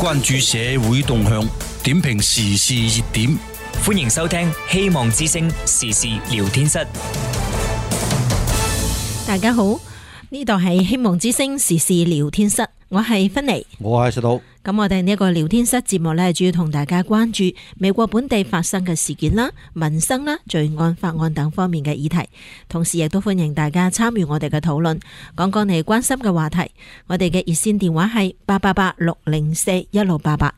關注社會動向，點評時事熱點。 歡迎收聽希望之聲時事聊天室。 大家好，呢度係希望之聲時事聊天室，我係芬妮， 我係石導。 咁我哋呢個聊天室節目呢，主要同大家關注美國本地發生嘅事件啦、民生啦、罪案、法案等方面嘅議題，同時亦都歡迎大家參與我哋嘅討論，講講你關心嘅話題。我哋嘅熱線電話係888-604-1688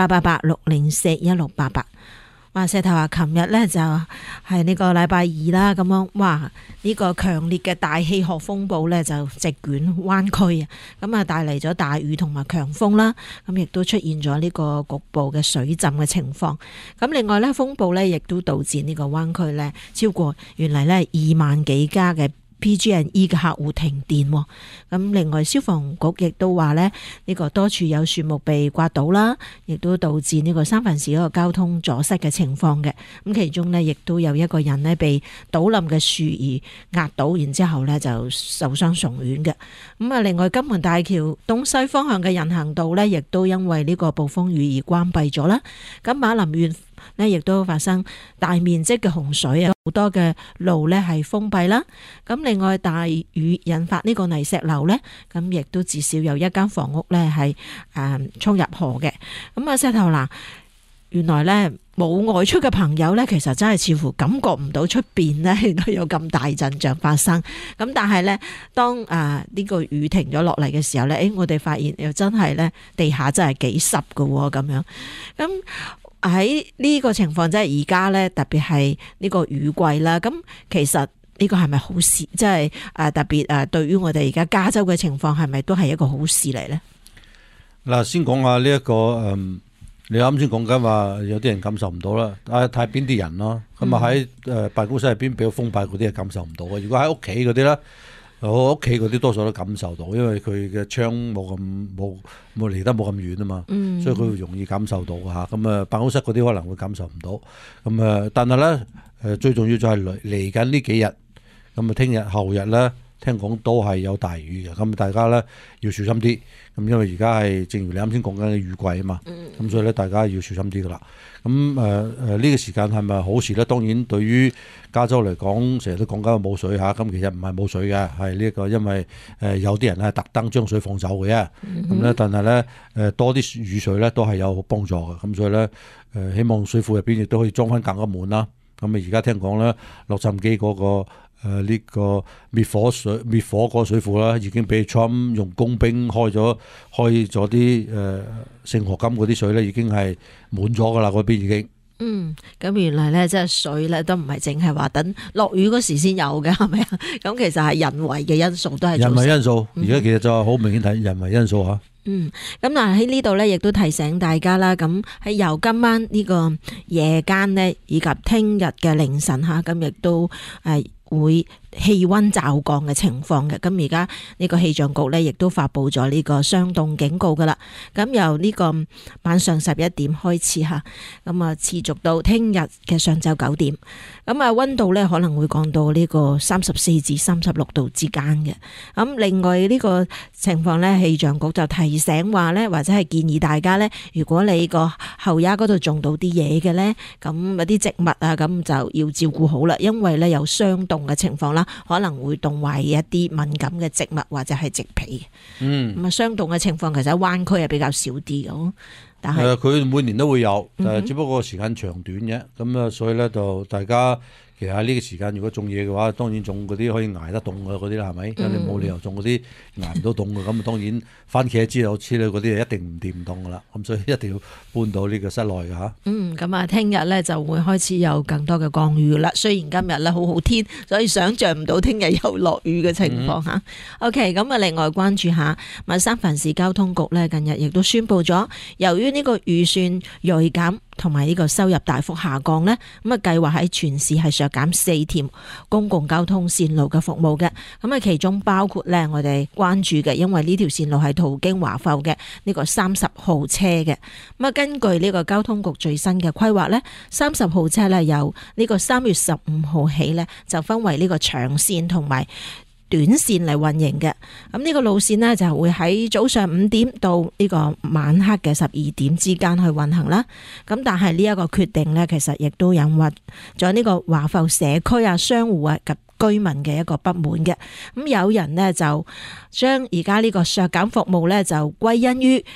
888-604-1688。話石頭話，琴日呢就係呢個禮拜二啦，咁樣哇，呢個強烈嘅大氣候風暴呢就席捲灣區啊，咁啊帶嚟咗大雨同埋強風啦，咁亦都出現咗呢個局部嘅水浸嘅情況。咁另外呢，風暴呢亦都導致呢個灣區呢超過原嚟呢2萬幾家嘅PG&E 嘅客戶停電。咁另外消防局亦都話呢個多處有樹木被刮倒啦，亦都導致呢個三藩市嗰個交通阻塞嘅情況嘅。咁其中呢，亦都有一個人呢被倒冧嘅樹而壓倒，然之後呢就受傷送院嘅。咁啊，另外金門大橋東西方向嘅人行道呢，亦都因為呢個暴風雨而關閉咗啦。咁馬林縣呢亦都發生大面積嘅洪水啊，好多嘅路呢係封閉啦。咁另外大雨引發呢個泥石流呢，咁亦都至少有一間房屋呢係衝入河嘅。咁啊，石頭嗱，原來呢冇外出嘅朋友呢，其實真係似乎感覺唔到出邊呢都有咁大陣仗發生。咁但係呢，當呢個雨停咗落嚟嘅時候呢，我哋發現又真係呢地下真係幾濕㗎喎，咁樣咁。喺呢個情況，即係而家咧，特別係呢個雨季啦。咁其實呢個係咪好事？即係特別對於我哋而家加州嘅情況，係咪都係一個好事嚟咧？ 嗱，先講下呢一個你啱先講緊話有啲人感受唔到啦，睇邊啲人咯。咁啊喺辦公室入邊比較封閉嗰啲係感受唔到嘅。如果喺屋企嗰啲咧，我屋企嗰啲多數都感受到，因為佢嘅窗冇離得冇咁遠啊嘛，所以佢會容易感受到嚇。咁啊，辦公室嗰啲可能會感受唔到。咁啊，但係咧最重要就係嚟緊呢幾日，咁啊聽日後日咧，聽講都係有大雨嘅。咁大家咧要小心啲。咁因為而家係正如你啱先講緊嘅雨季啊嘛，咁所以咧大家要小心啲噶啦。咁呢個時間係咪好事咧？當然對於加州嚟講，成日都講緊冇水嚇，咁其實唔係冇水嘅，係呢個因為有啲人咧特登將水放走嘅啫。咁咧，但係咧多啲雨水咧都係有幫助嘅。咁所以咧希望水庫入邊亦都可以裝翻更加滿啦。咁啊而家聽講咧洛杉磯嗰個呢個滅火嗰個水庫啦，已經俾 Trump 用工兵開咗啲聖荷金嗰啲水咧，已經係滿咗噶啦，嗰邊已經。 咁原來咧，即係水咧都唔係淨係話等落雨嗰時先有嘅，係咪啊？咁其實係人為嘅因素都係人為因素，而家其實就好明顯睇人為因素嚇。 咁嗱喺呢度咧，亦都提醒大家啦。咁喺由今晚呢個夜間呢，以及聽日嘅凌晨嚇，咁亦都會氣溫驟降嘅情況嘅。咁而家呢個氣象局呢，亦都發佈咗呢個霜凍警告噶啦。咁由呢個晚上11點開始嚇，咁啊持續到聽日嘅上晝9點。咁啊溫度呢可能會降到呢個34至36度之間嘅。咁另外呢個情況呢，氣象局就提醒話呢，或者係建議大家呢，如果你個後丫嗰度種到啲嘢嘅呢，咁有啲植物啊，咁就要照顧好啦，因為呢有霜凍嘅情況啦。可能會凍壞一啲敏感嘅植物或者係植皮。咁啊，霜凍嘅情況其實喺灣區係比較少啲嘅，但係佢每年都會有，只不過時間長短嘅。咁啊，所以咧就大家其實喺呢個時間，如果種嘢嘅話，當然種嗰啲可以捱得凍嘅嗰啲啦，係咪？因為你冇理由種嗰啲捱唔到凍嘅。咁啊，當然番茄之類嗰啲一定唔掂唔凍噶啦。咁所以一定要搬到呢個室內嘅嚇。 咁啊，聽日咧就會開始有更多嘅降雨啦。雖然今日咧好好天，所以想像唔到聽日有落雨嘅情況嚇。OK，咁啊，另外關注下，三藩市交通局咧近日亦都宣布咗，由於呢個預算銳減同埋呢個收入大幅下降呢，咁啊計劃喺全市係削減4條公共交通線路嘅服務嘅。咁啊其中包括呢我哋關注嘅，因為呢條線路係途經華埠嘅呢個30號車嘅。咁啊根據呢個交通局最新嘅規劃呢，30號車呢由呢個3月15號起呢就分為呢個長線同埋短線嚟運營嘅。咁呢個路線呢，就會喺早上5點到呢個晚黑嘅12點之間去運行啦。咁但係呢一個決定呢，其實亦都引發咗呢個華埠社區啊、商戶啊及居民嘅一個不滿嘅。咁有人呢，就將而家呢個削減服務呢，就歸因於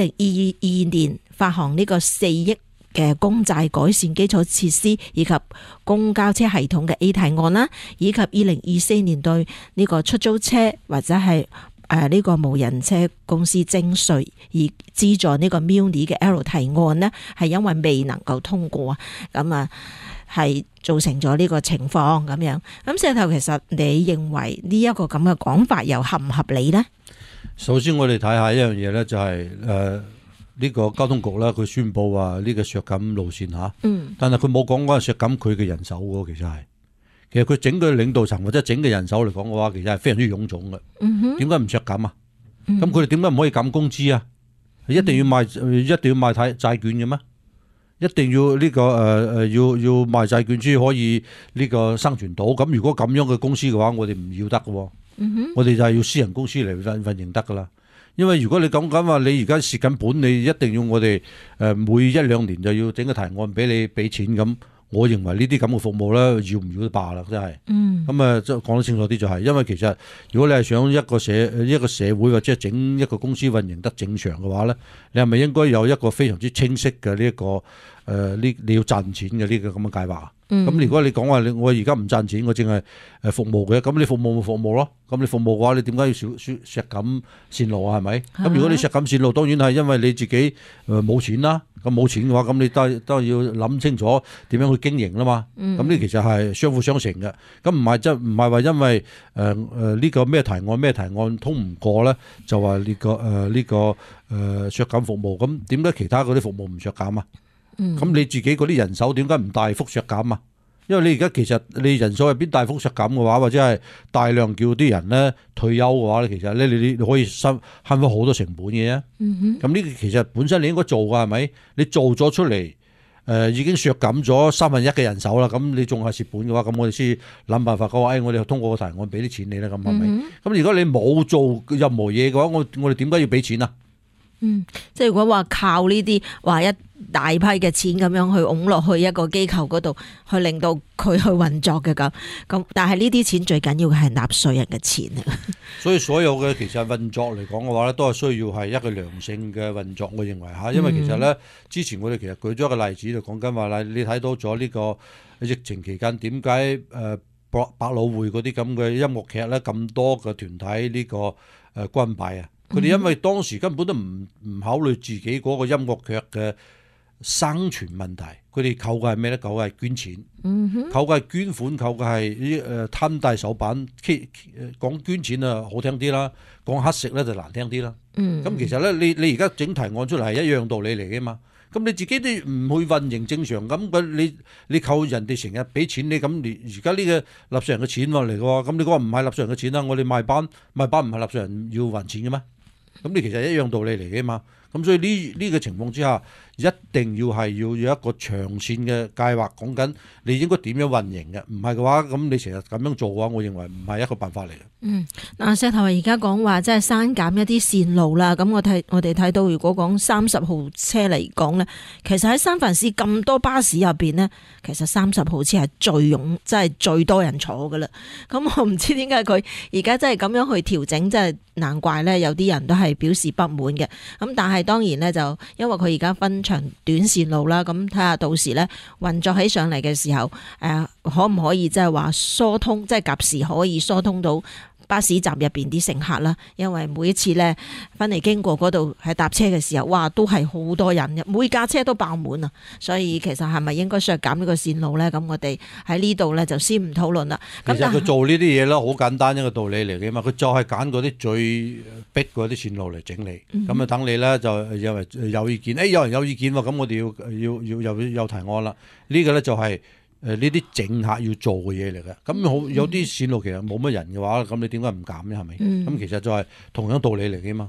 2022年發行呢個4億嘅公債改善基礎設施以及公交車系統嘅 A 提案啦，以及2024年對呢個出租車或者係呢個無人車公司徵稅而資助呢個 Muni 嘅 L 提案呢，係因為未能夠通過啊，咁啊係造成咗呢個情況咁樣。咁石頭，其實你認為呢一個咁嘅講法又合唔合理呢？ 首先我哋睇下一樣嘢咧，就係呢個交通局咧，佢宣布話呢個削減路線嚇，但係佢冇講嗰個削減佢嘅人手喎。其實佢整個領導層或者整個人手嚟講嘅話，其實係非常之臃腫嘅。點解唔削減啊？咁佢哋點解唔可以減工資啊？一定要賣債券嘅咩？一定要呢個要賣債券先可以呢個生存到。咁如果咁樣嘅公司嘅話，我哋唔要得嘅喎。我哋就係要私人公司嚟運營得噶啦。因為如果你講緊話，你而家蝕緊本，你一定要我哋每1-2年就要整個提案俾你俾錢咁。我認為呢啲咁嘅服務咧，要唔要都罷啦，真係。咁啊，即係講得清楚啲就係，因為其實如果你係想一個社會或者整一個公司運營得正常嘅話咧，你係咪應該有一個非常之清晰嘅呢一個你要賺錢嘅呢個咁嘅計劃？咁如果你講話我而家唔賺錢，我淨係服務嘅，咁你服務咪服務咯。咁你服務嘅話，你點解要削減線路啊？係咪？咁如果你削減線路，當然係因為你自己冇錢啦。咁冇錢嘅話，咁你都要諗清楚點樣去經營啦嘛。咁呢其實係相輔相成嘅。咁唔係話因為呢個咩提案通唔過咧，就話呢個削減服務。咁點解其他嗰啲服務唔削減啊？咁你自己嗰啲人手點解唔大幅削減啊？因為你而家其實你人手入邊大幅削減嘅話，或者係大量叫啲人咧退休嘅話咧，其實咧你可以慳翻好多成本嘅。咁呢個其實本身你應該做㗎，係咪？你做咗出嚟已經削減咗1/3嘅人手啦，咁你仲係蝕本嘅話，咁我哋先諗辦法講話，我哋通過個提案俾啲錢你啦，咁係咪？咁如果你冇做任何嘢嘅話，我哋點解要俾錢啊？ 即係如果話靠呢啲話一大批嘅錢咁樣去拱落去一個機構嗰度，去令到佢去運作嘅咁，但係呢啲錢最緊要嘅係納稅人嘅錢啊。所以所有嘅其實運作嚟講嘅話咧，都係需要係一個良性嘅運作，我認為嚇。因為其實咧，之前我哋其實舉咗一個例子，就講緊話你睇到咗呢個疫情期間點解百老匯嗰啲咁嘅音樂劇咧咁多嘅團體呢個關閉啊？佢哋因為當時根本都唔考慮自己嗰個音樂劇嘅生存問題，佢哋靠嘅係咩咧？靠嘅係捐錢，靠嘅係捐款，靠嘅係攤大手板。講捐錢啊好聽啲啦，講乞食咧就難聽啲啦。咁其實咧，你而家整提案出嚟係一樣道理嚟嘅嘛。咁你自己都唔去運營正常，咁你靠人哋成日俾錢你，咁而家呢個納稅人嘅錢嚟嘅喎，咁你講話唔係納稅人嘅錢啦，我哋賣班唔係納稅人要還錢嘅咩？咁你其實一樣道理嚟嘅嘛。咁所以呢個情況之下，一定要有一個長線嘅計劃，講緊你應該點樣運營嘅。唔係嘅話，咁你成日咁樣做嘅話，我認為唔係一個辦法嚟嘅。 嗱，石頭而家講話即係刪減一啲線路啦。咁我哋睇到，如果講30號車嚟講咧，其實喺三藩市咁多巴士入邊呢，其實30號車係即係最多人坐㗎啦。咁我唔知點解佢而家真係咁樣去調整，真係難怪咧，有啲人都係表示不滿嘅。咁但係當然咧，就因為佢而家分長短線路啦，咁睇下到時咧運作起上嚟嘅時候，可唔可以即係話疏通，即係及時可以疏通到巴士站入邊啲乘客啦？因為每一次咧翻嚟經過嗰度係搭車嘅時候，哇，都係好多人嘅，每架車都爆滿啊！所以其實係咪應該削減呢個線路咧？咁我哋喺呢度咧就先唔討論啦。 其實佢做呢啲嘢咧，好簡單一個道理嚟嘅嘛，佢就係揀嗰啲最逼嗰啲線路嚟整理，咁啊等你咧就因為有意見，有人有意見喎，咁我哋要有提案啦。呢個咧就係呢啲政客要做嘅嘢嚟嘅。咁好有啲線路其實冇乜人嘅話，咁你點解唔減咧？係咪？咁其實就係同樣道理嚟嘅嘛。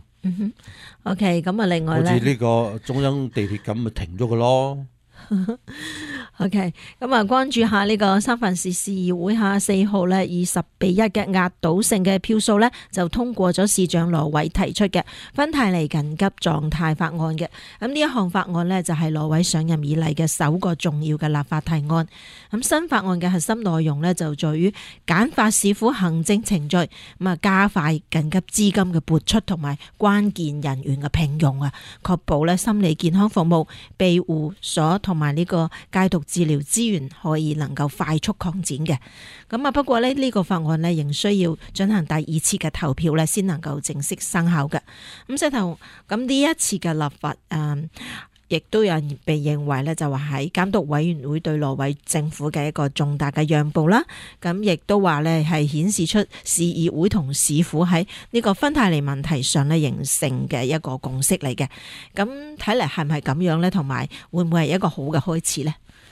OK， 咁啊另外咧， 好似呢個中央地鐵咁咪停咗佢咯。 OK， 咁啊，關注下呢個三藩市市議會下4號咧，以10-1嘅壓倒性嘅票數咧，就通過咗市長羅偉提出嘅芬太尼緊急狀態法案嘅。咁呢一項法案呢，就係羅偉上任以嚟嘅首個重要嘅立法提案。咁新法案嘅核心內容呢，就在於簡化市府行政程序，咁啊加快緊急資金嘅撥出同埋關鍵人員嘅聘用啊，確保咧心理健康服務、庇護所同埋呢個戒毒治療資源可以能夠快速擴展嘅。咁啊，不過呢個法案呢，仍需要進行第二次嘅投票呢，先能夠正式生效嘅。咁呢一次嘅立法亦都有人被認為呢，就話喺監督委員會對羅偉政府嘅一個重大嘅讓步啦。咁亦都話呢，係顯示出市議會同市府喺呢個芬太尼問題上呢，形成嘅一個共識嚟嘅。咁睇嚟係唔係咁樣呢？同埋會唔會係一個好嘅開始呢？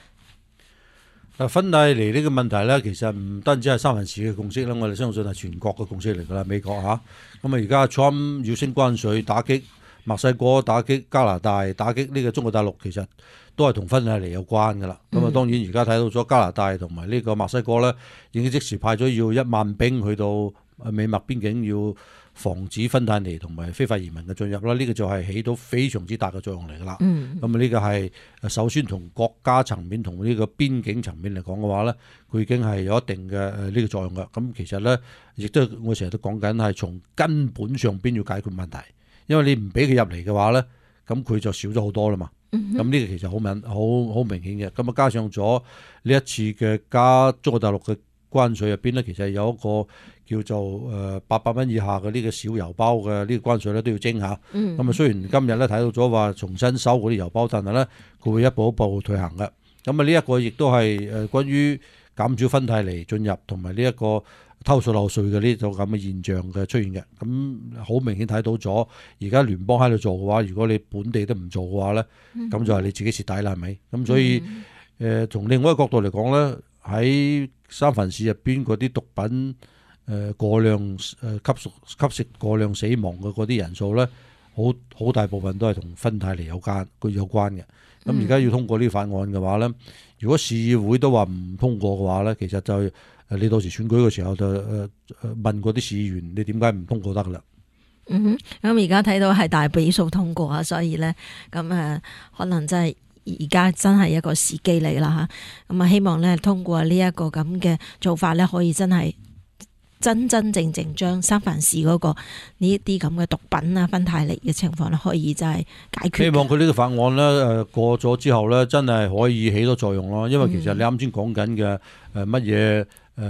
芬太尼呢個問題咧，其實唔單止係三藩市嘅共識啦，我哋相信係全國嘅共識嚟㗎啦。美國嚇，咁而家 Trump 要升關稅，打擊墨西哥，打擊加拿大，打擊呢個中國大陸，其實都係同芬太尼有關㗎啦。咁當然而家睇到咗加拿大同埋呢個墨西哥咧，已經即時派咗要1萬兵去到美墨邊境，要防止芬太尼同埋非法移民嘅進入啦。呢個就係起到非常之大嘅作用嚟㗎啦。咁呢個係首先從國家層面同呢個邊境層面嚟講嘅話咧，佢已經係有一定嘅呢個作用㗎。咁其實咧，亦都我成日都講緊係從根本上邊要解決問題，因為你唔俾佢入嚟嘅話咧，咁佢就少咗好多啦嘛。咁呢個其實好明顯嘅。咁啊，加上咗呢一次嘅加中國大陸嘅關稅入邊咧，其實有一個叫做800蚊以下嘅呢個小郵包嘅呢個關稅咧都要徵下。咁啊，雖然今日咧睇到咗話重新收嗰啲郵包，但係咧佢會一步一步退行嘅。咁啊，呢一個亦都係關於減少芬太尼進入同埋呢一個偷稅漏稅嘅呢種咁嘅現象嘅出現嘅。咁好明顯睇到咗，而家聯邦喺度做嘅話，如果你本地都唔做嘅話咧，咁就係你自己蝕底啦，係咪？咁所以從另外一個角度嚟講咧，喺三藩市入邊嗰啲毒品過量吸食過量死亡嘅嗰啲人數咧，好大部分都係同芬太尼有關嘅。咁而家要通過呢個法案嘅話咧，如果市議會都話唔通過嘅話咧，其實就你到時選舉嘅時候就問嗰啲市議員，你點解唔通過得噶啦？ 咁而家睇到係大比數通過啊，所以咧咁可能真係而家真係一個時機嚟啦嚇。咁希望咧通過呢一個咁嘅做法咧，可以真係真正將三藩市嗰個呢啲咁嘅毒品啊、芬太尼嘅情況咧，可以真係解決。 希望佢呢個法案咧過咗之後咧，真係可以起到作用咯。因為其實你啱先講緊嘅乜嘢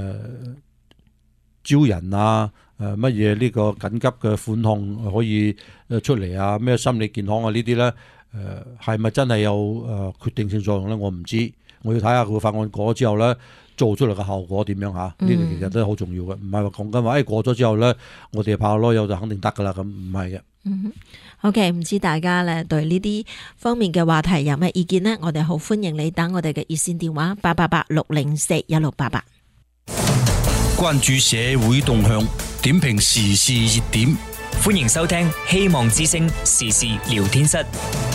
招人啊，乜嘢呢個緊急嘅款項可以出嚟啊，咩心理健康啊呢啲咧，係咪真係有決定性作用咧？我唔知，我要睇下佢個法案過咗之後咧，做出嚟嘅效果點樣嚇？呢個其實都係好重要嘅，唔係話講緊話過咗之後咧，我哋拍下籮柚就肯定得噶啦，咁唔係嘅。 OK， 唔知大家咧對呢啲方面嘅話題有咩意見呢？我哋好歡迎你打我哋嘅熱線電話888-604-1688。 關注社會動向，點評時事熱點， 歡迎收聽希望之聲時事聊天室。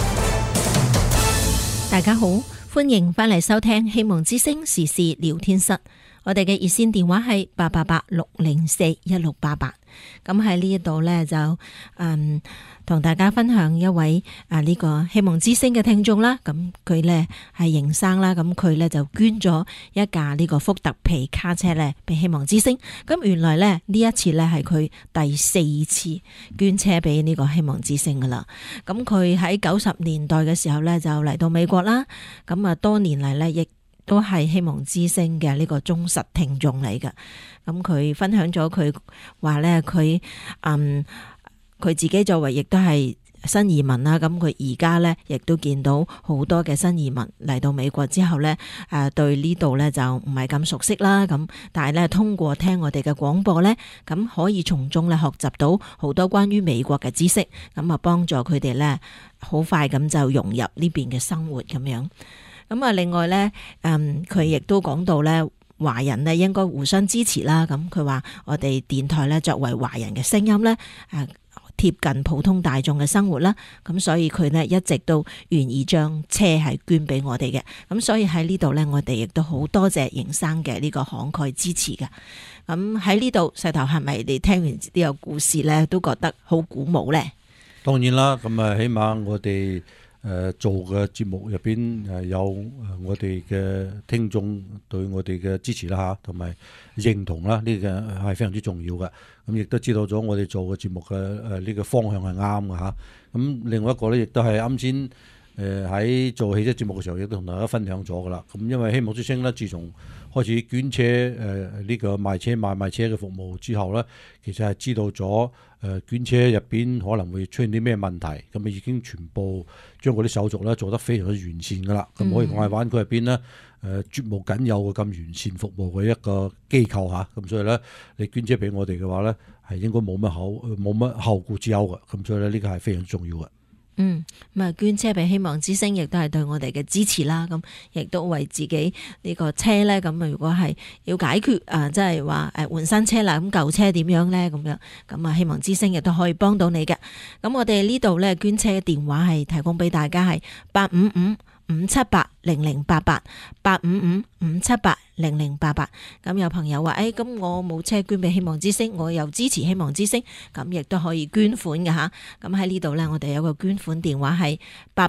大家好，歡迎翻嚟收聽希望之聲時事聊天室。我哋嘅熱線電話係888-604-1688。咁喺呢一度呢，就同大家分享一位呢個希望之聲嘅聽眾啦。咁佢呢係營生啦，咁佢呢就捐咗一架呢個福特皮卡車呢俾希望之聲。咁原來呢一次呢係佢第4次捐車俾呢個希望之聲噶啦。咁佢喺90年代嘅時候呢就嚟到美國啦。咁多年嚟呢亦都係希望之聲嘅呢個忠實聽眾嚟嘅。咁佢分享咗佢話咧，佢自己作為亦都係新移民啦。咁佢而家咧亦都見到好多嘅新移民嚟到美國之後咧，對呢度咧就唔係咁熟悉啦。咁但係咧通過聽我哋嘅廣播咧，咁可以從中咧學習到好多關於美國嘅知識，咁幫助佢哋咧好快咁就融入呢邊嘅生活咁樣。咁另外咧，佢亦都講到咧，華人咧應該互相支持啦。咁佢話我哋電台咧作為華人嘅聲音咧， 貼近普通大眾嘅生活啦。咁所以佢呢一直都願意將車係捐俾我哋嘅。咁所以喺呢度呢，我哋亦都好多謝邢生嘅呢個慷慨支持嘅。咁喺呢度，石頭係咪你聽完呢個故事呢，都覺得好鼓舞呢？ 當然啦，咁啊，起碼我哋做嘅節目入邊有我哋嘅聽眾對我哋嘅支持啦嚇，同埋認同啦，呢個係非常之重要嘅。咁亦都知道咗我哋做嘅節目嘅呢個方向係啱嘅嚇。咁另外一個咧，亦都係啱先喺做汽車節目嘅時候，亦都同大家分享咗噶啦。咁因為希望之星咧，自從開始捐車呢個賣車嘅服務之後咧，其實係知道咗捐車入邊可能會出現啲咩問題，咁啊已經全部將嗰啲手續咧做得非常之完善噶啦。咁可以講係灣區入邊咧絕無僅有嘅咁完善服務嘅一個機構嚇。咁所以咧，你捐車俾我哋嘅話咧，係應該冇乜後顧之憂嘅。咁所以咧，呢個係非常重要嘅。 咁啊捐車俾希望之星，亦都係對我哋嘅支持啦。咁亦都為自己呢個車咧，咁啊如果係要解決即係話換新車啦，咁舊車點樣咧？咁啊希望之星亦都可以幫到你嘅。咁我哋呢度咧捐車嘅電話係提供俾大家係855-578-0088，855-578-0088。咁有朋友話咁我冇車捐俾希望之星，我又支持希望之星，咁亦都可以捐款嘅吓。咁喺呢度呢，我哋有個捐款電話係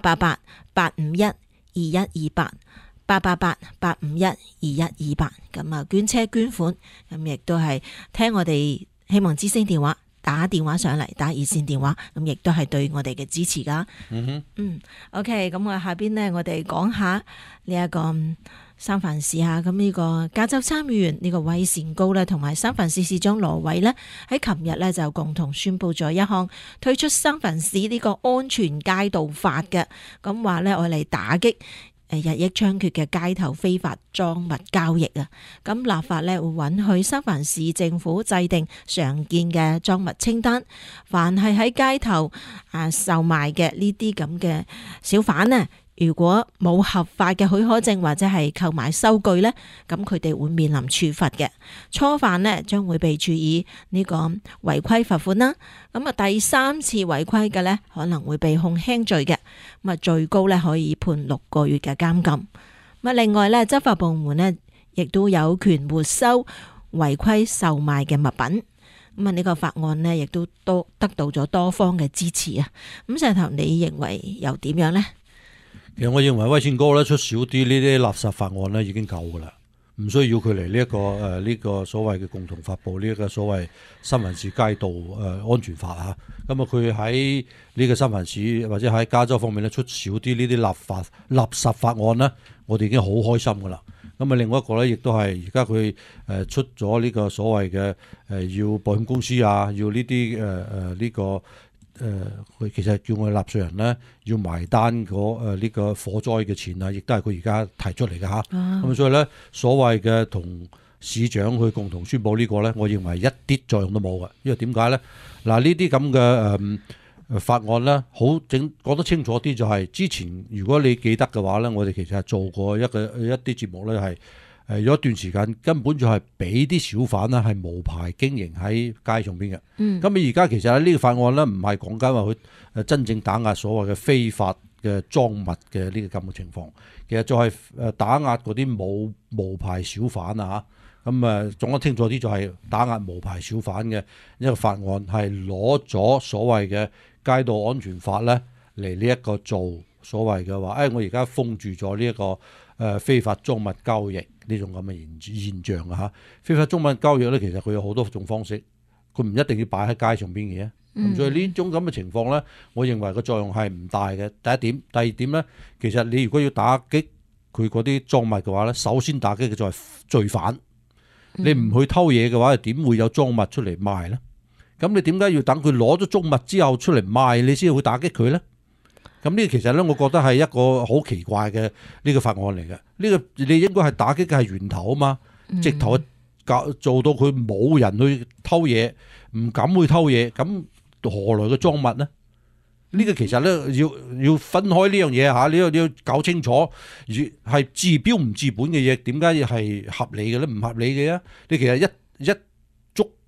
888-851-2128，888-851-2128。咁啊捐車捐款，咁亦都係聽我哋希望之星電話，打電話上嚟，打熱線電話，咁亦都係對我哋嘅支持噶。OK， 咁我下邊呢，我哋講下呢一個三藩市吓，咁呢個加州參議員呢個韋善高呢，同埋三藩市市長羅偉呢，喺琴日呢就共同宣布咗一項推出三藩市呢個安全街道法嘅，咁話呢，我嚟打擊日益猖獗嘅街頭非法贓物交易啊！咁立法咧會允許三藩市政府制定常見嘅贓物清單，凡係喺街頭售賣嘅呢啲咁嘅小販呢，如果冇合法嘅許可證或者係購買收據呢，咁佢哋會面臨處罰嘅。初犯呢將會被處以呢個違規罰款啦。咁啊第三次違規嘅呢，可能會被控輕罪嘅。咁啊最高呢可以判6個月嘅監禁。咁另外呢，執法部門呢亦都有權沒收違規售賣嘅物品。咁啊呢個法案呢亦都得到咗多方嘅支持啊。咁石頭，你認為又點樣呢？ 其實我認為韋善高咧出少啲呢啲垃圾法案咧已經夠噶啦，唔需要佢嚟呢個所謂嘅共同發布呢一個所謂三藩市街道安全法嚇。咁啊佢喺呢個三藩市或者喺加州方面咧出少啲呢啲垃圾法案咧，我哋已經好開心噶啦。咁啊另外一個咧亦都係而家佢出咗呢個所謂嘅要保險公司要呢啲呢個。佢其實叫我哋納稅人咧要埋單嗰呢個火災嘅錢啊，亦都係佢而家提出嚟嘅嚇。咁所以咧，所謂嘅同市長去共同宣佈呢個咧，我認為一啲作用都冇嘅。因為點解咧？嗱，呢啲咁嘅法案咧，好講得清楚啲就係之前如果你記得嘅話咧，我哋其實係做過一啲節目咧係。有一段時間根本就係俾啲小販咧係無牌經營喺街上邊嘅。咁而家其實呢個法案咧唔係講緊話佢真正打壓所謂嘅非法嘅贓物嘅呢個咁嘅情況，其實就係打壓嗰啲無牌小販啊嚇。咁講得清楚啲就係打壓無牌小販嘅一個法案，係攞咗所謂嘅街道安全法咧嚟呢一個做所謂嘅話，我而家封住咗呢一個非法贓物交易呢種咁嘅現象啊嚇。非法贓物交易咧，其實佢有好多種方式，佢唔一定要擺喺街上邊嘅。咁所以呢種咁嘅情況咧，我認為個作用係唔大嘅。第一點，第二點咧，其實你如果要打擊佢嗰啲贓物嘅話咧，首先打擊嘅就係罪犯。你唔去偷嘢嘅話，點會有贓物出嚟賣咧？咁你點解要等佢攞咗贓物之後出嚟賣，你先會打擊佢咧？咁呢個其實咧，我覺得係一個好奇怪嘅呢個法案嚟嘅。呢個你應該係打擊嘅係源頭啊嘛，直頭做到佢冇人去偷嘢，唔敢去偷嘢，咁何來嘅贓物呢？呢個其實咧要分開呢樣嘢嚇，你要搞清楚，係治標唔治本嘅嘢，點解係合理嘅咧？唔合理嘅啊！你其實一捉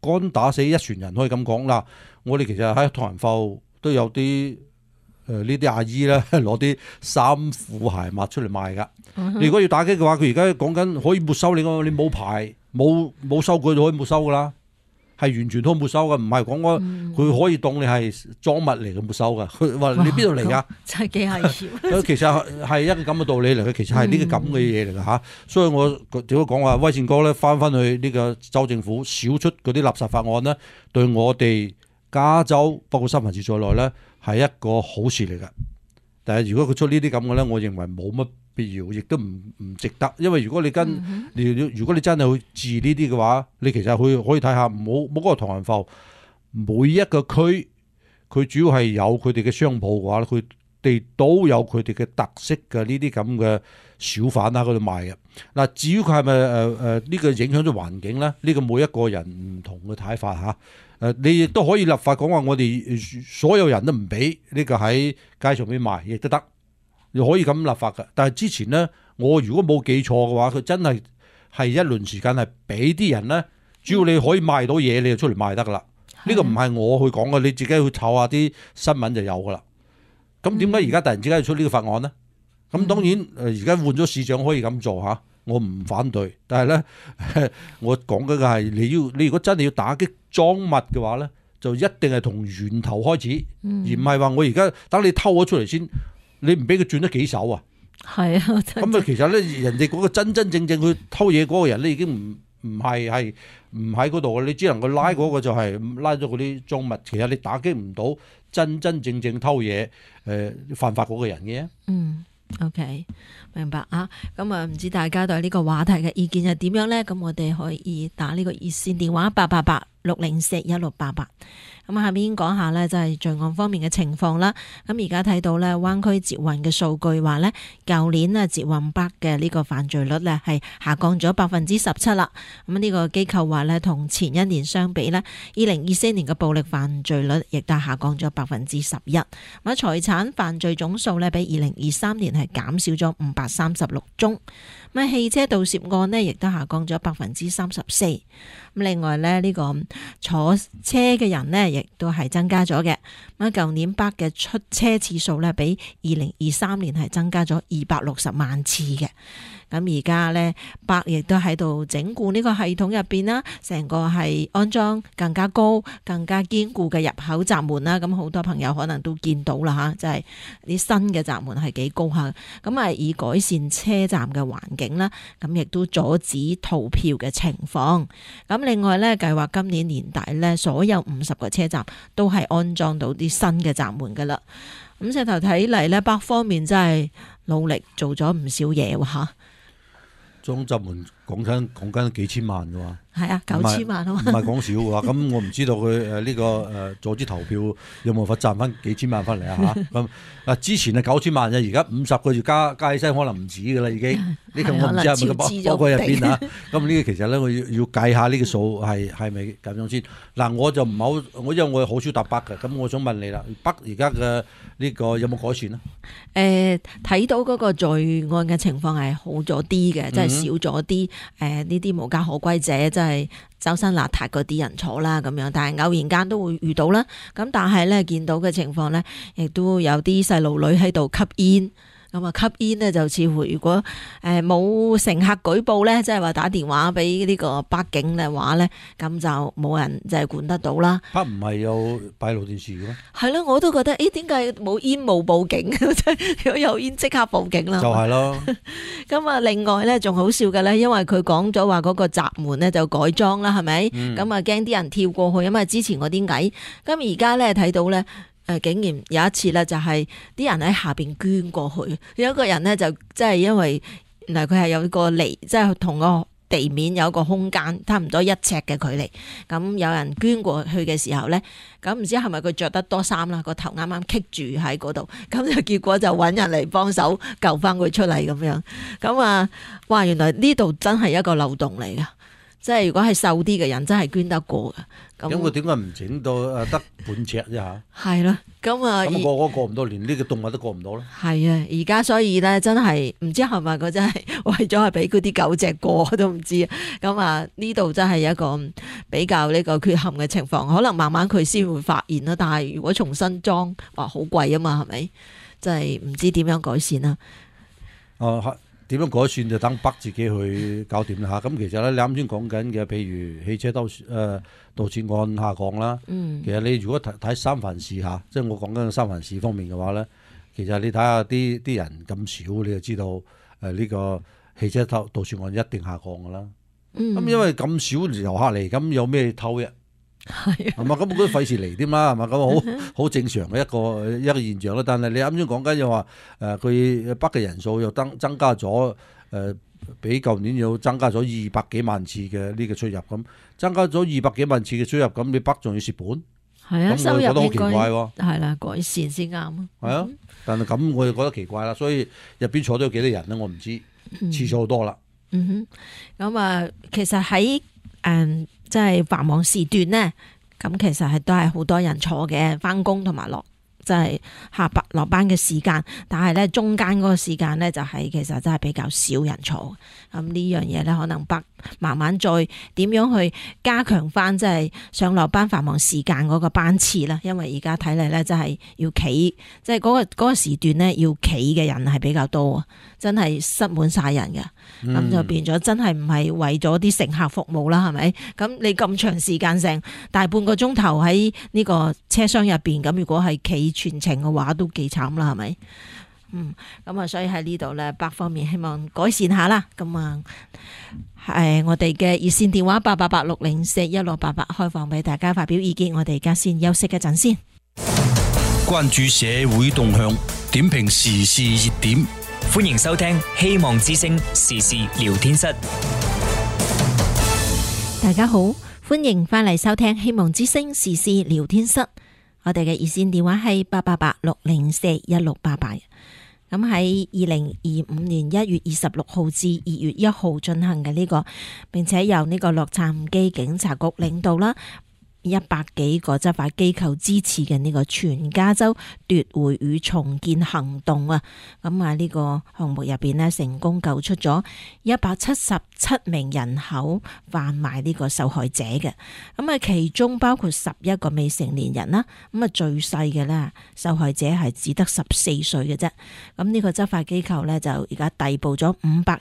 竿打死一船人，可以咁講嗱。我哋其實喺唐人埠都有啲呢啲阿姨咧攞啲衫褲鞋襪出嚟賣㗎。你如果要打擊嘅話，佢而家講緊可以沒收你㗎，你冇牌冇收據就可以沒收㗎啦。係完全都冇收嘅，唔係講佢可以當你係贓物嚟嘅冇收嘅。佢話你邊度嚟㗎？ 真係幾危險。 其實係一個咁嘅道理嚟嘅，其實係呢個咁嘅嘢嚟嘅嚇。所以我點講話威善哥咧翻去呢個州政府少出嗰啲垃圾法案咧，對我哋加州包括三藩市在內咧係一個好事嚟嘅。但係如果佢出呢啲咁嘅咧，我認為冇乜必要，亦都唔值得。因為如果你如果你真係去治呢啲嘅話，你其實可以睇下，冇嗰個唐人埠每一個區，佢主要係有佢哋嘅商鋪嘅話，佢哋都有佢哋嘅特色嘅呢啲咁嘅小販喺嗰度賣嘅。嗱，至於佢係咪呢個影響咗環境咧？呢個每一個人唔同嘅睇法嚇。你亦都可以立法講話，我哋所有人都唔俾呢個喺街上邊賣，亦都得。你可以咁立法㗎。但係之前咧，我如果冇記錯嘅話，佢真係一輪時間係俾啲人咧，只要你可以賣到嘢，你就出嚟賣得㗎啦。呢個唔係我去講嘅，你自己去抄下啲新聞就有㗎啦。咁點解而家突然之間要出呢個法案咧？咁當然而家換咗市長可以咁做嚇，我唔反對。但係咧，我講嘅係你如果真係要打擊贓物嘅話咧，就一定係從源頭開始，而唔係話我而家等你偷咗出嚟先，你唔俾佢轉得幾手啊？係啊，咁啊，其實咧，人哋嗰個真真正正去偷嘢嗰個人咧，已經唔係唔喺嗰度嘅，你只能夠拉嗰個就係拉咗嗰啲贓物。其實你打擊唔到真真正正偷嘢犯法嗰個人嘅。 OK， 明白啊。咁啊，唔知大家對呢個話題嘅意見係點樣呢？咁我哋可以打呢個熱線電話888-604-1688。咁下邊講下呢，就係罪案方面嘅情況啦。咁而家睇到呢，灣區捷運嘅數據話呢，舊年啊捷運北嘅呢個犯罪率呢係下降咗17%啦。咁呢個機構話呢，同前一年相比呢，2024年嘅暴力犯罪率亦都下降咗11%。咁財產犯罪總數呢，比2023年係減少咗536宗。咁汽車盜竊案呢，亦都下降咗34%。咁另外呢，呢個坐車嘅人呢，亦都係增加咗嘅。咁舊年北嘅出車次數呢，比2023年係增加咗260萬次嘅。咁而家呢，北亦都喺度整固呢個系統入邊啦，成個係安裝更加高、更加堅固嘅入口閘門啦。咁好多朋友可能都見到啦嚇，就係啲新嘅閘門係幾高下。咁啊，以改善車站嘅環境啦，咁亦都阻止逃票嘅情況。咁另外呢，計劃今年年底呢，所有50個車站都係安裝到啲新嘅閘門噶啦。咁石頭睇嚟呢，北方面真係努力做咗唔少嘢喎嚇。 裝閘門講緊幾千萬嘅喎， 係啊，9000萬啊嘛， 唔係講少嘅話，咁我唔知道佢呢個阻止投票有冇法賺翻幾千萬翻嚟啊嚇？咁嗱之前係9000萬啫，而家50個月加起身可能唔止嘅啦已經。呢個我唔知係咪包括入邊啊？咁呢個其實咧，我要計下呢個數係咪咁樣先。嗱，我就唔係好，因為我好少搭北嘅，咁我想問你啦，北而家嘅呢個有冇改善啊？ 睇到嗰個罪案嘅情況係好咗啲嘅，即係少咗啲呢啲無家可歸者，即係周身邋遢嗰啲人坐啦咁樣，但係偶然間都會遇到啦。咁但係咧見到嘅情況咧，亦都有啲細路女喺度吸煙。咁啊吸煙呢，就似乎如果冇乘客舉報咧，即係話打電話俾呢個北警嘅話咧，咁就冇人就係管得到啦。 北唔係有閉路電視嘅咩？ 係咯，我都覺得點解冇煙冇報警？如果有煙即刻報警啦。就係咯。咁啊，另外咧仲好笑嘅咧，因為佢講咗話嗰個閘門咧就改裝啦，係咪？咁啊驚啲人跳過去，因為之前嗰啲矮。咁而家咧睇到咧。竟然有一次咧，就係啲人喺下邊捐過去，有一個人咧就即係因為原來佢係有個離，即係同個地面有個空間差唔多1尺嘅距離。咁有人捐過去嘅時候咧，咁唔知係咪佢着得多衫啦，個頭啱啱棘住喺嗰度，咁就結果就揾人嚟幫手救翻佢出嚟咁樣。咁啊，哇！原來呢度真係一個漏洞嚟噶。 即係如果係瘦啲嘅人，真係捐得過㗎。 咁佢點解唔整到得半尺啫嚇？ 係咯，咁啊， 咁個過唔到，連呢個動物都過唔到咧。 係啊，而家所以咧，真係唔知係咪佢真係為咗係俾嗰啲狗隻過都唔知啊。咁啊，呢度真係一個比較呢個缺陷嘅情況，可能慢慢佢先會發現啦。但係如果重新裝，話好貴啊嘛，係咪？真係唔知點樣改善啦。 點樣改善就等北自己去搞掂啦嚇。咁其實咧，你啱先講緊嘅，譬如汽車盜竊案下降啦。其實你如果睇三藩市嚇，即係我講緊三藩市方面嘅話咧，其實你睇下啲人咁少，你就知道呢個汽車盜竊案一定下降噶啦。咁因為咁少遊客嚟，咁有咩偷啫？係嘛？咁佢都費事嚟添啦，係嘛？咁好正常嘅一個現象啦。但係你啱先講緊又話佢北嘅人數又增加咗，比舊年又增加咗200幾萬次嘅呢個出入，咁增加咗200幾萬次嘅出入，咁你北仲要蝕本？ 係啊，收入覺得好奇怪喎。 係啦，改善先啱啊。 係啊，但係咁我就覺得奇怪啦。所以入邊坐咗幾多人咧，我唔知，次數好多啦。 咁啊，其實喺即係繁忙時段咧，咁其實都係好多人坐嘅，翻工同埋落即係下班落班嘅時間。但係咧中間嗰個時間咧，就係其實真係比較少人坐。咁呢樣嘢咧，可能慢慢再點樣去加強翻，即係上落班繁忙時間嗰個班次啦。因為而家睇嚟咧，真係要企，即係嗰個時段咧要企嘅人係比較多啊，真係塞滿晒人嘅。咁就變咗真係唔係為咗啲乘客服務啦，係咪？咁你咁長時間成大半個鐘頭喺呢個車廂入邊，咁如果係企全程嘅話，都幾慘啦，係咪？咁啊，所以喺呢度咧，北方面希望改善下啦。咁啊，我哋嘅熱線電話888604188開放俾大家發表意見。我哋而家先休息一陣先。 關注社會動向，點評時事熱點。 歡迎收聽希望之聲時事聊天室。 大家好，歡迎翻嚟收聽希望之聲時事聊天室。我哋嘅熱線電話係888604188。咁喺2025年1月26號至2月1號進行嘅呢個，並且由呢個洛杉磯警察局領導啦，100幾個執法機構支持嘅呢個全加州奪回與重建行動啊，咁啊呢個項目入邊呢，成功救出咗177名人口販賣呢個受害者嘅，咁啊其中包括11個未成年人啦，咁啊最細嘅呢受害者係只得14歲嘅啫，咁呢個執法機構呢，就而家逮捕咗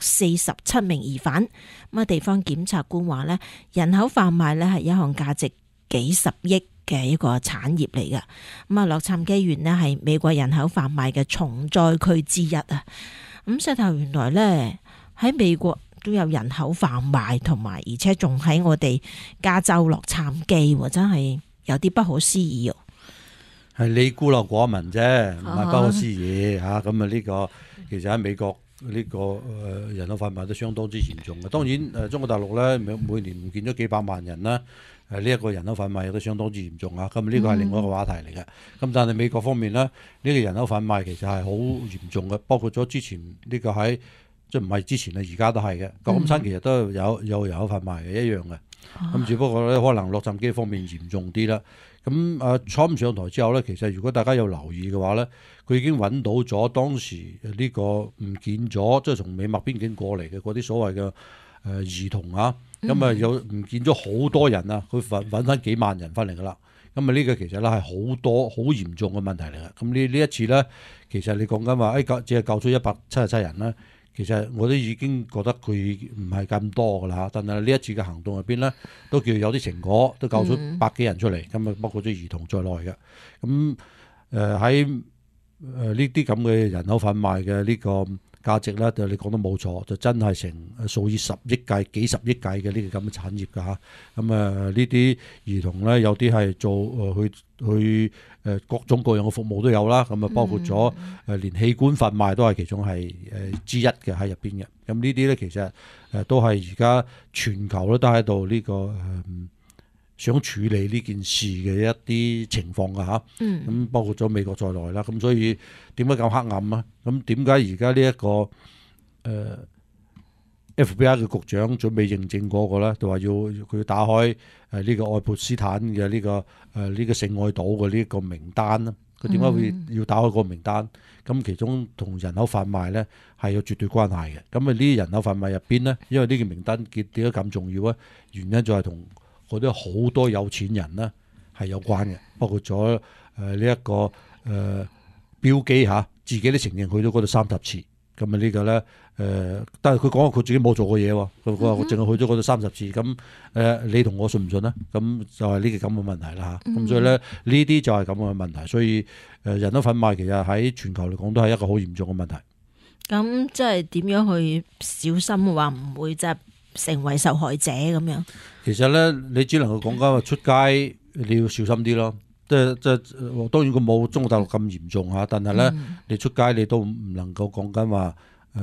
547名疑犯，咁啊地方檢察官話呢，人口販賣呢係一項價值幾十億嘅一個產業嚟嘅，咁啊洛杉磯縣呢係美國人口販賣嘅重災區之一啊，咁石頭原來呢，喺美國都有人口販賣，同埋而且仲喺我哋加州洛杉磯，真係有啲不可思議哦。 係你孤陋寡聞啫，唔係不可思議嚇。咁啊呢個其實喺美國呢個人口販賣都相當之嚴重嘅。當然中國大陸咧每年唔見咗幾百萬人啦。呢一個人口販賣亦都相當之嚴重啊！咁呢個係另外一個話題嚟嘅。咁但係美國方面呢，呢個人口販賣其實係好嚴重嘅，包括咗之前呢個喺即係唔係之前啊，而家都係嘅。舊金山其實都有人口販賣嘅一樣嘅。咁只不過咧，可能洛杉磯方面嚴重啲啦。咁川普上台之後咧，其實如果大家有留意嘅話咧，佢已經揾到咗當時呢個唔見咗，即係從美墨邊境過嚟嘅嗰啲所謂嘅兒童啊。咁啊有唔見咗好多人啊，佢揾翻幾萬人翻嚟噶啦。咁啊呢個其實咧係好多好嚴重嘅問題嚟嘅。咁呢一次咧，其實你講緊話只係救咗177人啦。其實我都已經覺得佢唔係咁多噶啦。但係呢一次嘅行動入邊咧，都叫有啲成果，都救出100幾人出嚟。咁啊包括咗兒童在內嘅。咁喺呢啲咁嘅人口販賣嘅呢個價值咧，就你講得冇錯，就真係成數以10億計、幾十億計嘅呢個咁嘅產業㗎嚇。咁呢啲兒童咧，有啲係做去各種各樣嘅服務都有啦。咁啊包括咗連器官販賣都係其中係之一嘅喺入邊嘅。咁呢啲咧其實都係而家全球咧都喺度呢個想處理呢件事嘅一啲情況㗎嚇，咁包括咗美國在內啦，咁所以點解咁黑暗啊？咁點解而家呢一個 FBI 嘅局長準備認證嗰個咧，就話佢要打開呢個愛潑斯坦嘅呢個性愛島嘅呢個名單啦。佢點解會要打開個名單？咁其中同人口販賣咧係有絕對關係嘅。咁啊呢啲人口販賣入邊咧，因為呢個名單點解咁重要咧？原因就係同嗰啲好多有錢人咧係有關嘅，包括咗呢一個標基嚇，自己都承認去咗嗰度30次。咁啊呢個咧但係佢講佢自己冇做過嘢喎，佢話我淨係去咗嗰度30次。咁你同我信唔信咧？咁就係呢個咁嘅問題啦嚇。咁所以咧呢啲就係咁嘅問題。所以人口販賣其實喺全球嚟講都係一個好嚴重嘅問題。 咁即係點樣去小心話唔會即係成為受害者咁樣？ 其實咧，你只能夠講緊話出街你要小心啲咯。即係當然佢冇中國大陸咁嚴重嚇，但係咧你出街你都唔能夠講緊話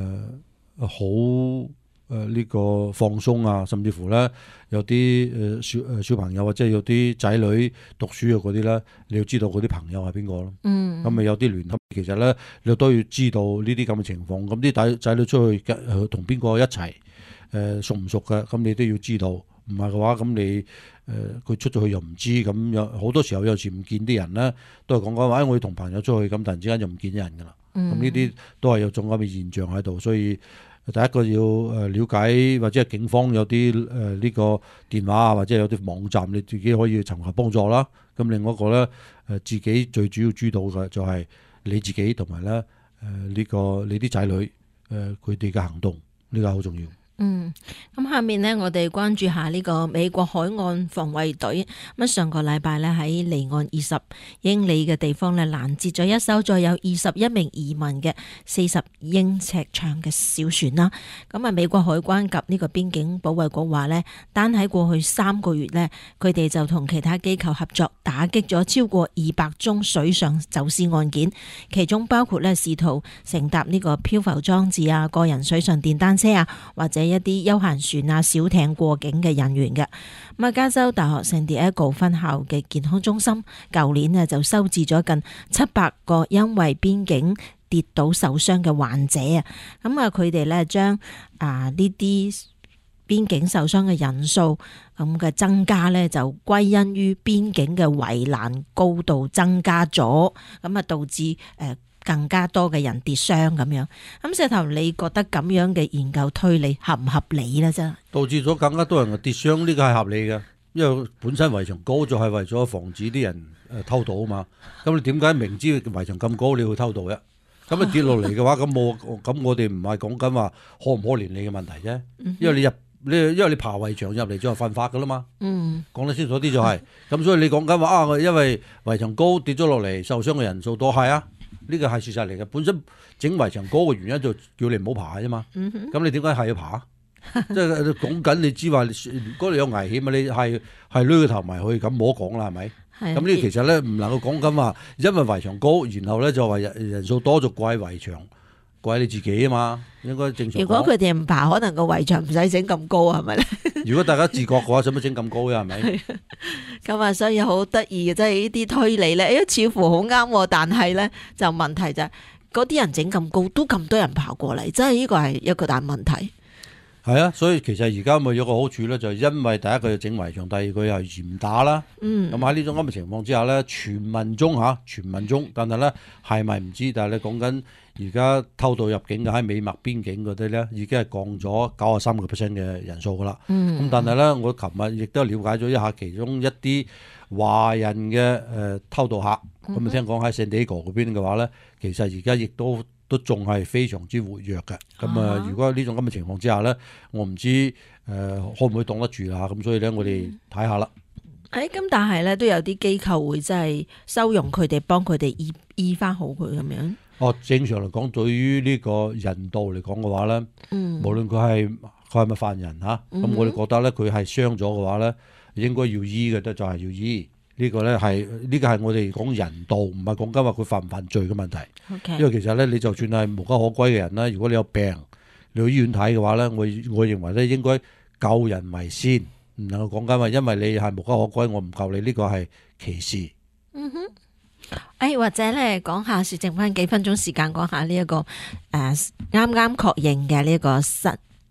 好呢個放鬆啊，甚至乎咧有啲小朋友或者有啲仔女讀書嘅嗰啲咧，你要知道嗰啲朋友係邊個咯。咁咪有啲聯合，其實咧你都要知道呢啲咁嘅情況。咁啲仔女出去同邊個一齊熟唔熟嘅，咁你都要知道。唔係嘅話，咁你佢出咗去又唔知，咁有好多時候有時唔見啲人咧，都係講講話，我要同朋友出去，咁突然之間就唔見咗人㗎啦。咁呢啲都係有種咁嘅現象喺度，所以第一個要了解，或者係警方有啲呢個電話啊，或者有啲網站，你自己可以尋求幫助啦。咁另外一個咧自己最主要知道嘅就係你自己同埋咧呢個你啲仔女佢哋嘅行動，呢個好重要。 咁下面呢，我哋關注下呢個美國海岸防衛隊。咁上個禮拜呢，喺離岸20英里嘅地方呢，攔截咗一艘載有21名移民嘅40英尺長嘅小船啦。咁啊，美國海關及呢個邊境保衛局話呢，單喺過去3個月呢，佢哋就同其他機構合作，打擊咗超過200宗水上走私案件，其中包括呢試圖乘搭呢個漂浮裝置啊、個人水上電單車啊，或者一啲休閒船啊、小艇過境嘅人員嘅。咁啊，加州大學聖地亞哥分校嘅健康中心舊年呢就收治咗近700個因為邊境跌倒受傷嘅患者啊。咁啊，佢哋呢將呢啲邊境受傷嘅人數咁嘅增加呢，就歸因於邊境嘅圍欄高度增加咗，咁啊導致更加多嘅人跌傷咁樣。咁石頭，你覺得咁樣嘅研究推理合唔合理呢？真係導致咗更加多人嘅跌傷，呢個係合理嘅，因為本身圍牆高就係為咗防止啲人偷渡啊嘛。咁你點解明知圍牆咁高你會偷渡啫？咁你跌落嚟嘅話，咁我哋唔係講緊話可唔可憐你嘅問題啫，因為因為你爬圍牆入嚟就係犯法噶啦嘛。講得清楚啲就係咁，所以你講緊話因為圍牆高跌咗落嚟受傷嘅人數多，係啊。呢個係事實嚟嘅，本身整圍牆高嘅原因就叫你唔好爬啫嘛。咁你點解係要爬？即係講緊你知話，如果你有危險啊，你係攣個頭埋去，咁冇得講啦，係咪？咁呢其實咧唔能夠講緊話，因為圍牆高，然後咧就話人數多就怪圍牆，怪你自己啊嘛。應該正常。 如果佢哋唔爬，可能個圍牆唔使整咁高，係咪咧？ 如果大家自覺嘅話，使乜整咁高嘅係咪？ 咁啊，所以好得意嘅，即係呢啲推理咧，似乎好啱，但係咧就問題就係嗰啲人整咁高，都咁多人爬過嚟，真係呢個係一個大問題。 係啊，所以其實而家咪有個好處咧，就係因為第一個要整圍牆，第二個又嚴打啦。咁喺呢種咁嘅情況之下咧，全民中，但係咧係咪唔知？但係你講緊而家偷渡入境嘅喺美墨邊境嗰啲咧，已經係降咗93% 嘅人數噶啦。咁但係咧，我琴日亦都了解咗一下其中一啲華人嘅偷渡客，咁啊聽講喺聖地亞哥嗰邊嘅話咧，其實而家亦都仲係非常之活躍嘅。咁啊，如果呢種咁嘅情況之下咧，我唔知可唔可以擋得住啦。咁所以咧，我哋睇下啦。 咁但係咧都有啲機構會真係收容佢哋，幫佢哋醫翻好佢咁樣。 正常嚟講，對於呢個人道嚟講嘅話咧，無論佢係咪犯人嚇，咁我哋覺得咧佢係傷咗嘅話咧，應該要醫嘅，就係要醫。呢個係我哋講人道，唔係講緊話佢犯唔犯罪嘅問題。因為其實咧，你就算係無家可歸嘅人啦，如果你有病，你去醫院睇嘅話咧，我認為咧應該救人為先，唔能夠講緊話因為你係無家可歸，我唔救你，呢個係歧視。 或者咧講下，剩翻幾分鐘時間講下呢一個啱啱確認嘅呢一個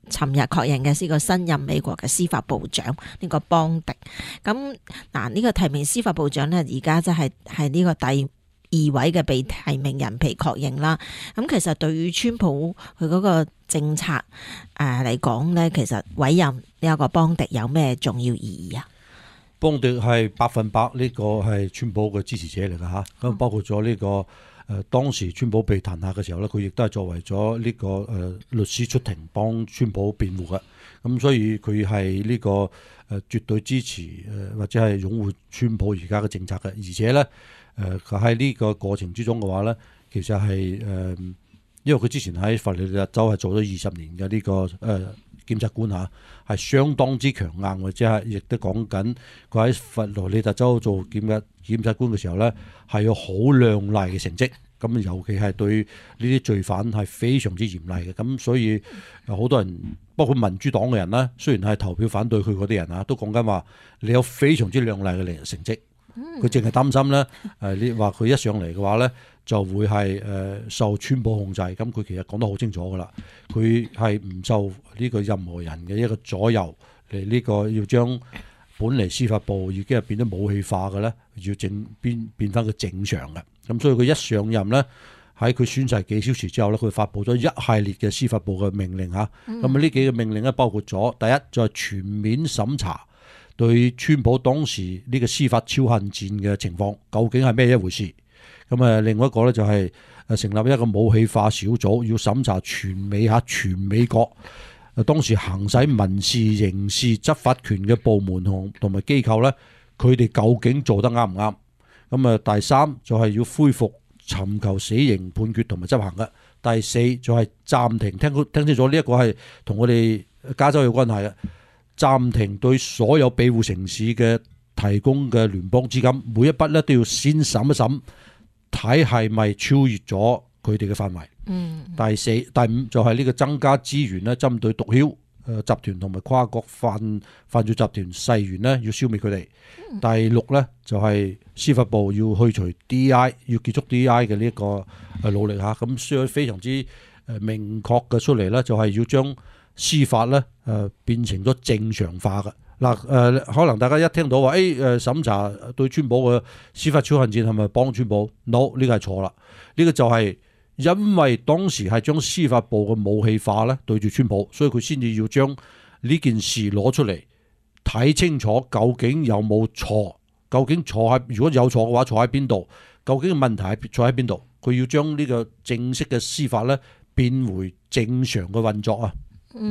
尋日確認嘅呢個新任美國嘅司法部長呢個邦迪。咁嗱，呢個提名司法部長咧，而家即係呢個第2位嘅被提名人被確認啦。咁其實對於川普佢嗰個政策嚟講咧，其實委任呢一個邦迪有咩重要意義啊？ 邦迪係100%呢個係川普嘅支持者嚟㗎嚇，咁包括咗呢個當時川普被彈劾嘅時候咧，佢亦都係作為咗呢個律師出庭幫川普辯護嘅，咁所以佢係呢個絕對支持或者係擁護川普而家嘅政策嘅，而且咧佢喺呢個過程之中嘅話咧，其實係因為佢之前喺佛羅里達州係做咗20年嘅呢個檢察官嚇，係相當之強硬，或者係亦都講緊佢喺佛羅里達州做檢察官嘅時候咧，係有好亮麗嘅成績。咁尤其係對呢啲罪犯係非常之嚴厲嘅。咁所以好多人，包括民主黨嘅人咧，雖然係投票反對佢嗰啲人啊，都講緊話你有非常之亮麗嘅成績。佢淨係擔心咧，你話佢一上嚟嘅話咧，就會係受川普控制。咁佢其實講得好清楚噶啦，佢係唔受呢個任何人嘅一個左右嚟，呢個要將本嚟司法部已經係變咗武器化嘅咧，要變翻個正常嘅。咁所以佢一上任咧，喺佢宣誓幾小時之後咧，佢發布咗一系列嘅司法部嘅命令嚇。咁呢幾個命令咧，包括咗第一就係全面審查對川普當時呢個司法超限戰嘅情況究竟係咩一回事。咁另外一個咧就係成立一個武器化小組，要審查全美國當時行使民事、刑事執法權嘅部門同埋機構咧，佢哋究竟做得啱唔啱？咁第三就係要恢復尋求死刑判決同埋執行嘅。第四就係暫停，聽清楚呢一個係同我哋加州有關係嘅，暫停對所有庇護城市嘅提供嘅聯邦資金，每一筆咧都要先審一審，睇係咪超越咗佢哋嘅範圍。第五就係呢個增加資源咧，針對毒梟集團同埋跨國犯罪集團勢源咧，要消滅佢哋。第六咧就係司法部要去除 DEI， 要結束 DEI 嘅呢一個努力嚇。咁所以非常之明確嘅出嚟咧，就係要將司法咧變成咗正常化嘅。可能大家一聽到話審查對川普嘅司法超限戰係咪幫川普 ？No， 呢個係錯啦。呢個就係因為當時係將司法部嘅武器化咧對住川普，所以佢先至要將呢件事攞出嚟睇清楚，究竟有冇錯？究竟如果有錯嘅話，錯喺邊度？究竟問題係錯喺邊度？佢要將呢個正式嘅司法咧變回正常嘅運作啊！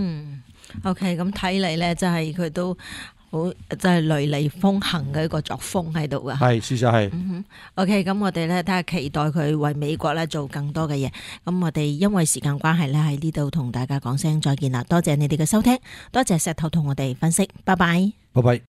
OK， 咁睇嚟咧，真係佢都好，真係雷厲風行嘅一個作風喺度噶。 係，事實係。 OK， 咁我哋咧睇下期待佢為美國咧做更多嘅嘢。咁我哋因為時間關係咧，喺呢度同大家講聲再見啦。多謝你哋嘅收聽，多謝石頭同我哋分析，拜拜。 拜拜。